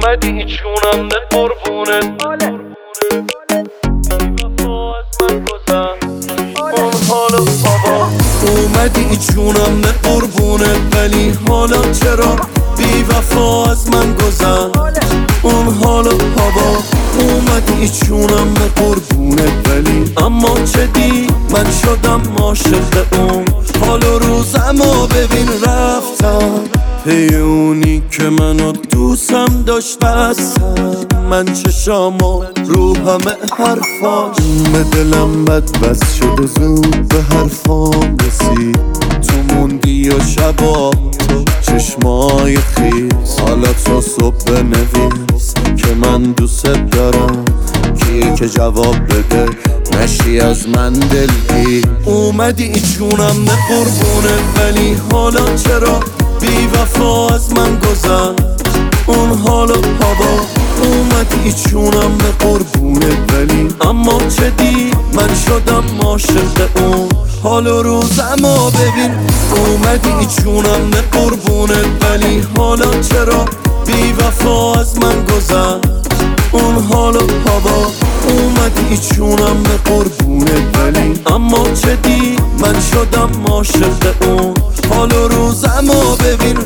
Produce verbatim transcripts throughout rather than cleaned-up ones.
اومدی ای جونم به قربونت اون حالا بابا اومدی ای جونم به قربونت ولی حالا چرا بی وفا از من گذشت اون حالا بابا اومدی ای جونم به قربونت ولی اما چه دی من شدم عاشق اون حال و روزمو ببین رفتم پی اونی که منو دوستم داشت بستم من چشامو رو همه حرفاش به دلم بد بس شد و زود به حرفام رسید تو موندی و شبا تو چشمای خیز حالا تو صبح بنویس که من دوست دارم کیه که جواب بده نشی از من دلگیر اومدی ای جونم به قربونه ولی حالا چرا بی وفا از من گذشت اون حالا بابا اومدی ای جونم به قربونه ولی اما چه دی من شدم عاشق اون حال و روزمو ببین اومدی ای جونم به قربونه ولی حالا چرا بی وفا از من گذشت اون حالا بابا اومدی ای جونم به قربونه ولی اما چه دی من شدم عاشق اون حال و روزمو ببین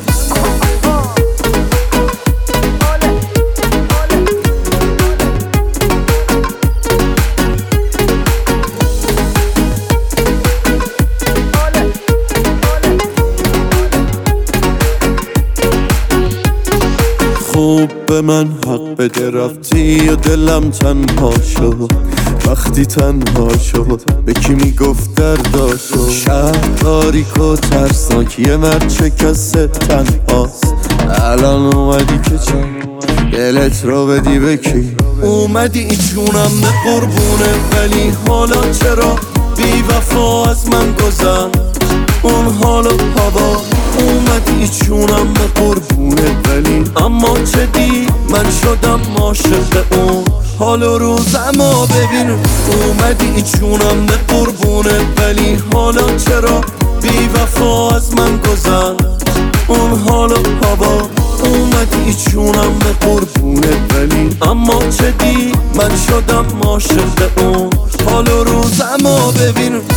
خوب به من حق بده رفتی و دلم تنها شد وقتی تنها شد به کی میگفت درداشو شهر تاریک و ترسناک یه مرد شکسته تنهاست الان اومدی که چه دلت رو بدی به کی اومدی ای جونم به قربونه ولی حالا چرا بی وفا از من گذشت اون حالا بابا اومدی ای جونم به قربونه ولی اما چه دی من شدم عاشق اون حال و روزمو ببین اومدی ای جونم به قربونه ولی حالا چرا بی وفا از من گذشت اون حالا بابا اومدی ای جونم به قربونه ولی اما چه دی من شدم عاشق اون حال و روزمو ببین